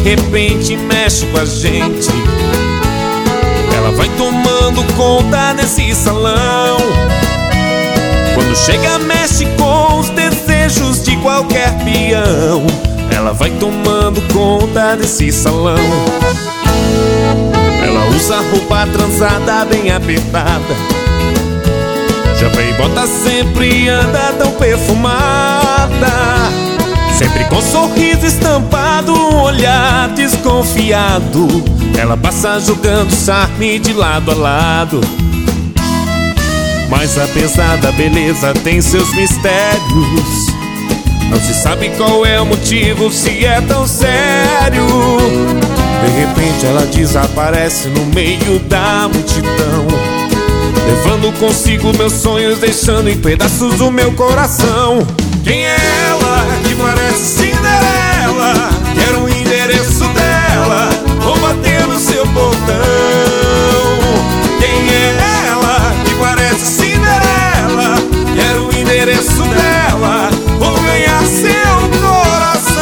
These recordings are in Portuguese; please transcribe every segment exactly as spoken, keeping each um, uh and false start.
repente mexe com a gente. Ela vai tomando conta desse salão. Quando chega mexe com os desejos de qualquer peão. Ela vai tomando conta desse salão. Ela usa roupa transada bem apertada, chapa e bota sempre, anda tão perfumada, sempre com sorriso estampado, um olhar desconfiado. Ela passa jogando charme de lado a lado. Mas apesar da beleza tem seus mistérios. Não se sabe qual é o motivo, se é tão sério. De repente ela desaparece no meio da multidão, levando consigo meus sonhos, deixando em pedaços o meu coração. Quem é ela que parece Cinderela? Quero o endereço dela, vou bater no seu portão. Quem é ela que parece Cinderela? Quero o endereço dela, vou ganhar seu coração.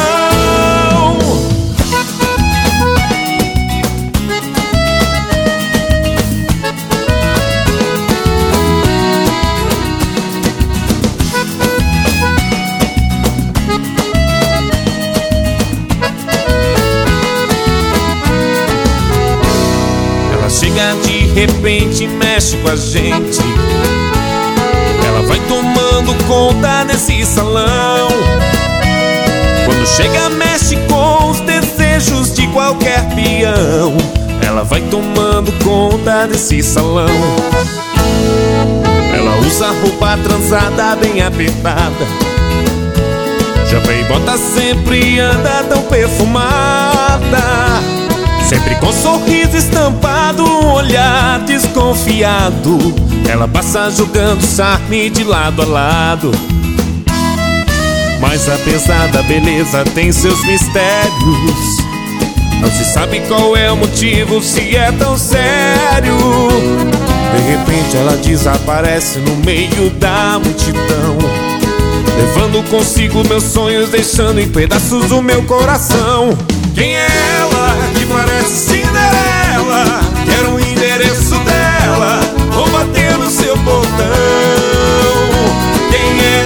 Ela chega de repente, mexe com a gente. Ela vai tomando conta desse salão. Quando chega mexe com os desejos de qualquer peão. Ela vai tomando conta desse salão. Ela usa roupa transada bem apertada, chapa e bota sempre, anda tão perfumada, sempre com sorriso estampado, um olhar desconfiado. Ela passa jogando charme de lado a lado. Mas apesar da beleza tem seus mistérios. Não se sabe qual é o motivo, se é tão sério. De repente ela desaparece no meio da multidão, levando consigo meus sonhos, deixando em pedaços o meu coração. Quem é ela que parece Cinderela? Quero o endereço dela, vou bater no seu portão. Quem é